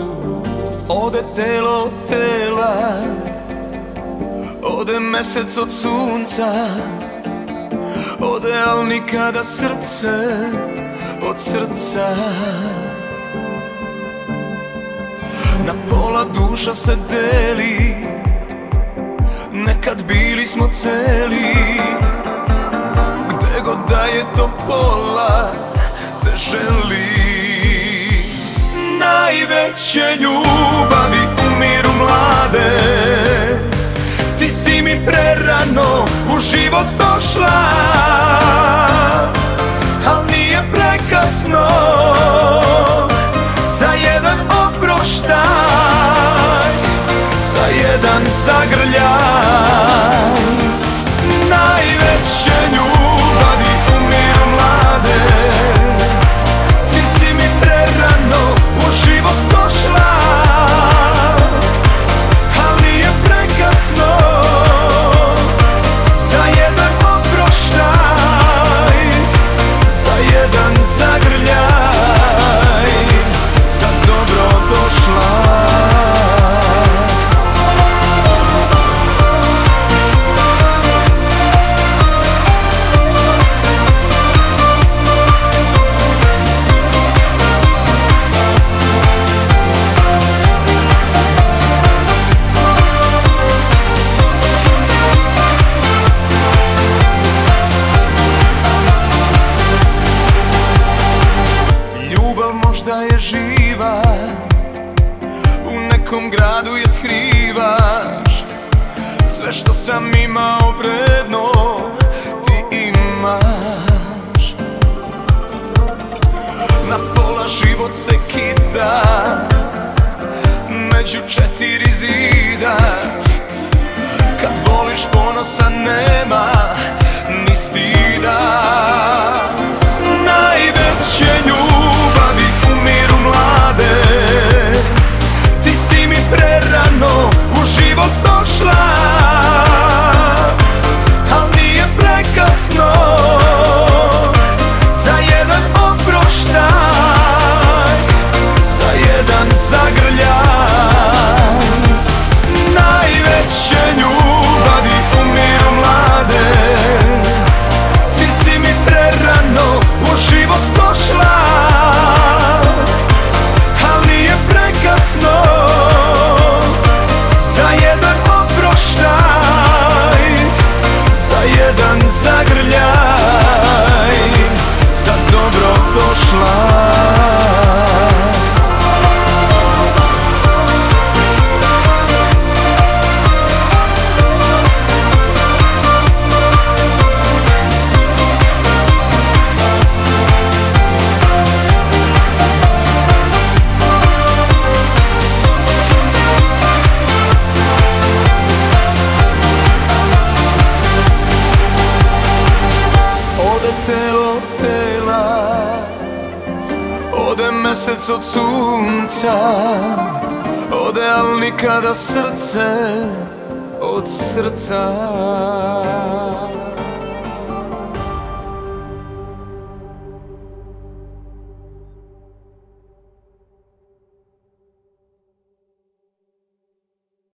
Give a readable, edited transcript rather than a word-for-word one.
Ode telo od tela, ode mesec od sunca, ode al nikada srce od srca. Na pola duša se deli, nekad bili smo celi. Gde god da je to pola te želi. Najveće ljubavi umiru mlade, ti si mi prerano u život došla, al nije prekasno za jedan oproštaj, za jedan zagrljaj. Najveće ljubavi umiru mlade, ti si mi prerano u život došla, al nije prekasno za jedan oproštaj, za jedan zagrljaj, za dobro došla. Možda je živa, u nekom gradu je skrivaš, sve što sam imao vredno ti imaš. Na pola život se kida, među četiri zida. Kad voliš ponosa nema ni stida. Najveće ljubavi umiru mlade, ti si mi prerano u život došla, al nije prekasno za jedan oproštaj, za jedan zagrljaj. Najveće ljubavi umiru mlade, ti si mi prerano u život došla, al nije prekasno za jedan oproštaj, za jedan zagrljaj, za dobro došla. Telo tela, ode mesec od sunca, ode al nikada srce od srca.